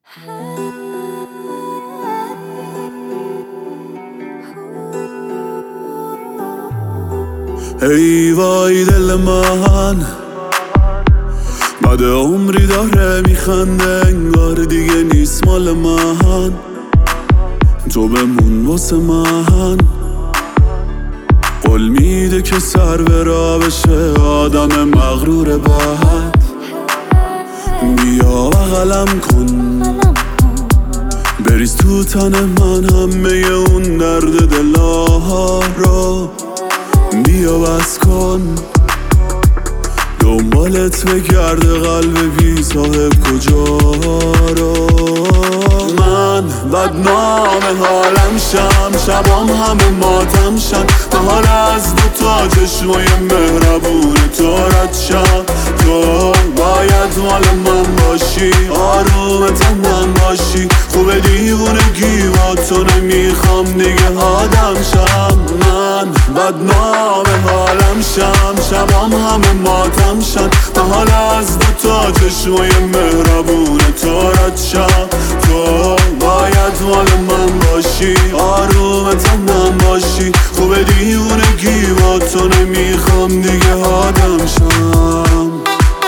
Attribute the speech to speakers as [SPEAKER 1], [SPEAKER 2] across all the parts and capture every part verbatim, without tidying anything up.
[SPEAKER 1] ای وای دل من بعد عمری داره میخنده، انگار دیگه نیست مال من. تو بمون واسه من، قول میده که سر به راه بشه آدم مغرور بد. بیا بغلم کن، بریز تو تن من همه اون درد دلها رو. بیا بس کن دنبالت بگرد قلب بی صاحب کجا رو. من بدنام حالم شم، شبام همه ماتم شن. محال از دو تا چشمای مهربون تو رد شم. تو باید مال من باشی، آروم تنم باشی. خوب دیوونگی با تو نمیخوام دیگه آدم شم. من بدنام حالم شم، شبام همه ماتم شن. محال از دو تا چشمای مهربون تو رد شم. تو باید مال من باشی، آروم تنم باشی. خوب دیوونگی با تو نمیخوام دیگه آدم شم.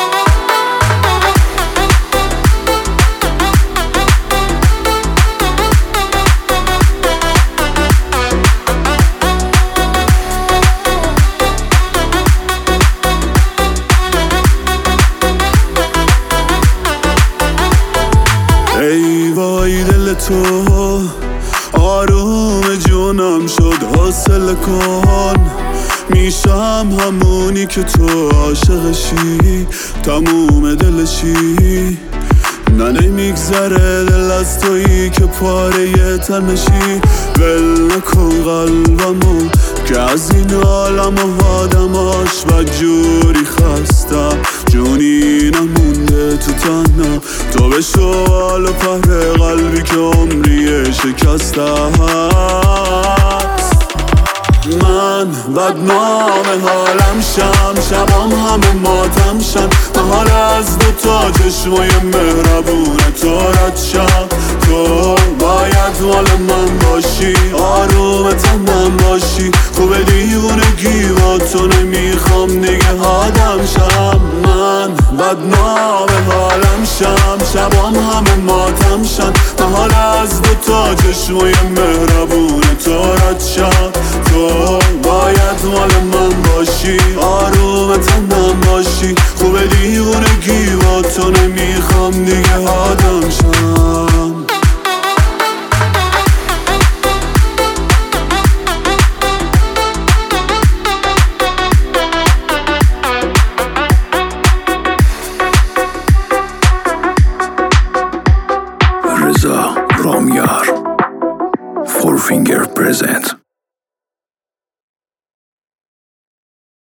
[SPEAKER 1] ای وای دل تو آروم جونم شد، حاصل کن. میشم همونی که تو عاشقشی، تموم دلشی. نه نمیگذره دل از تویی که پاره تنشی. ول نکن قلبمو که از این عالم و آدماش بدجوری خستم. جونی نمونده تو تنها، تو به شوال و پهر قلبی که عمریه شکسته هست. من بدنام حالم شم، شبام همه ماتم شن. محال از دو تا چشمای مهربون تو رد شم. تو باید مال من باشی، آروم تنم باشی. خوب دیوونگی با تو نمیخوام دیگه آدم شم. من بدنام حالم شم، شبام همه ماتم شن. محال از دو تا چشمای مهربون تو رد شم. تو باید مال من باشی، آروم تنم باشی. خوب دیوونگی با تو نمیخوام دیگه آدم شم.
[SPEAKER 2] رضا رامیار فور فینگر پرزنت.